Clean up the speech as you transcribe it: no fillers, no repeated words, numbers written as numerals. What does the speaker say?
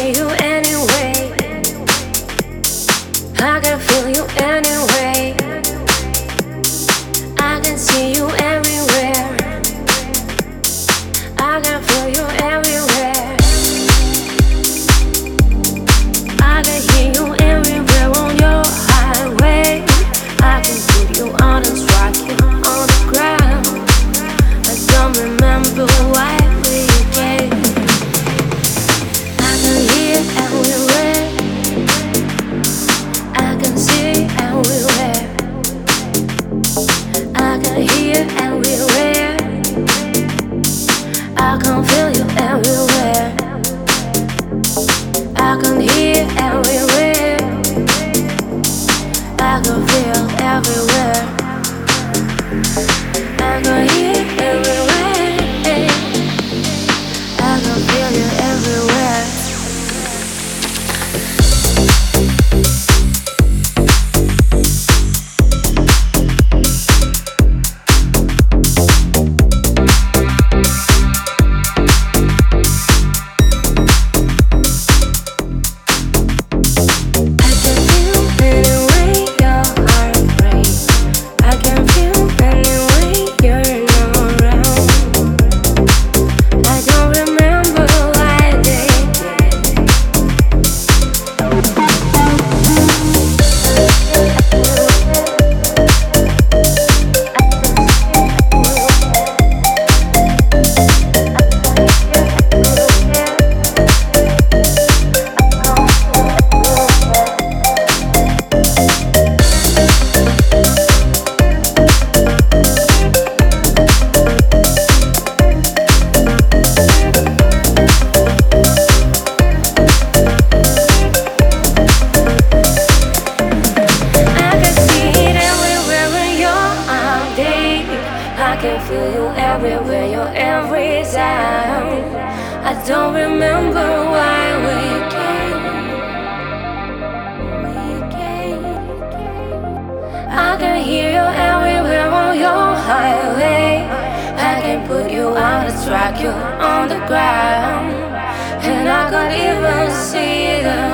see you anyway. I can feel you anyway. I can see you everywhere. I can feel you everywhere. I can hear you everywhere on your highway. I can put you on and strike you on the ground. I don't remember why we came. I can hear everywhere. I can see everywhere. I can hear everywhere. I can feel you everywhere. I can hear everywhere. I can feel everywhere. I can hear everywhere. I can feel you everywhere. I can feel you everywhere, your every sound. I don't remember why we came. I can hear you everywhere on your highway. I can put you out and strike you on the ground. And I can't even see the